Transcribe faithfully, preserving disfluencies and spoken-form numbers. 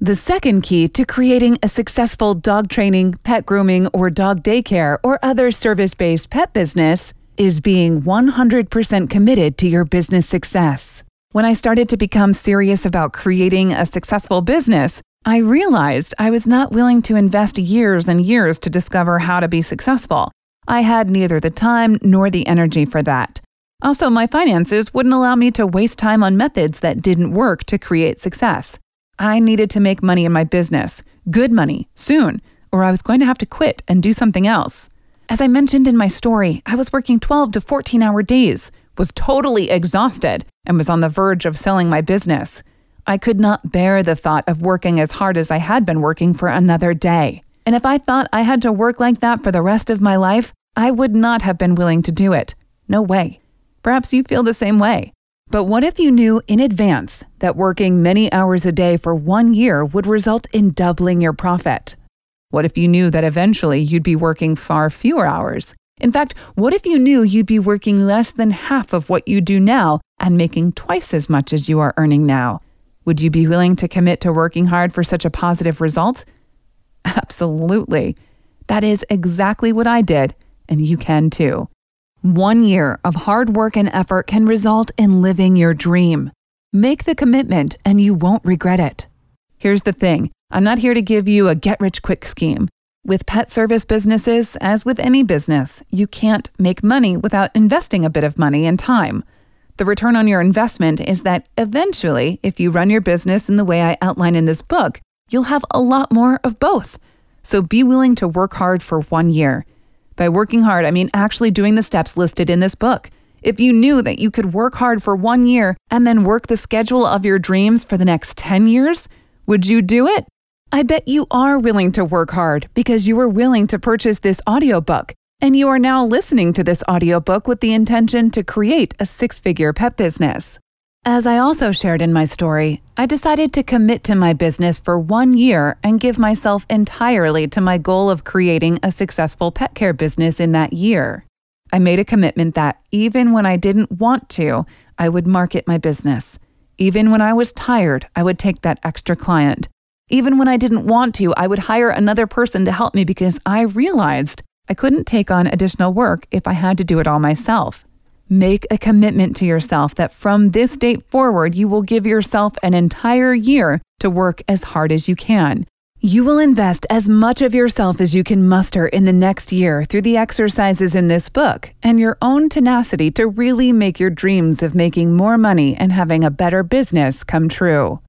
The second key to creating a successful dog training, pet grooming, or dog daycare or other service-based pet business is being one hundred percent committed to your business success. When I started to become serious about creating a successful business, I realized I was not willing to invest years and years to discover how to be successful. I had neither the time nor the energy for that. Also, my finances wouldn't allow me to waste time on methods that didn't work to create success. I needed to make money in my business, good money, soon, or I was going to have to quit and do something else. As I mentioned in my story, I was working twelve to fourteen hour days, was totally exhausted, and was on the verge of selling my business. I could not bear the thought of working as hard as I had been working for another day. And if I thought I had to work like that for the rest of my life, I would not have been willing to do it. No way. Perhaps you feel the same way. But what if you knew in advance that working many hours a day for one year would result in doubling your profit? What if you knew that eventually you'd be working far fewer hours? In fact, what if you knew you'd be working less than half of what you do now and making twice as much as you are earning now? Would you be willing to commit to working hard for such a positive result? Absolutely. That is exactly what I did, and you can too. One year of hard work and effort can result in living your dream. Make the commitment and you won't regret it. Here's the thing. I'm not here to give you a get-rich-quick scheme. With pet service businesses, as with any business, you can't make money without investing a bit of money and time. The return on your investment is that eventually, if you run your business in the way I outline in this book, you'll have a lot more of both. So be willing to work hard for one year. By working hard, I mean actually doing the steps listed in this book. If you knew that you could work hard for one year and then work the schedule of your dreams for the next ten years, would you do it? I bet you are willing to work hard because you were willing to purchase this audiobook, and you are now listening to this audiobook with the intention to create a six-figure pet business. As I also shared in my story, I decided to commit to my business for one year and give myself entirely to my goal of creating a successful pet care business in that year. I made a commitment that even when I didn't want to, I would market my business. Even when I was tired, I would take that extra client. Even when I didn't want to, I would hire another person to help me because I realized I couldn't take on additional work if I had to do it all myself. Make a commitment to yourself that from this date forward, you will give yourself an entire year to work as hard as you can. You will invest as much of yourself as you can muster in the next year through the exercises in this book and your own tenacity to really make your dreams of making more money and having a better business come true.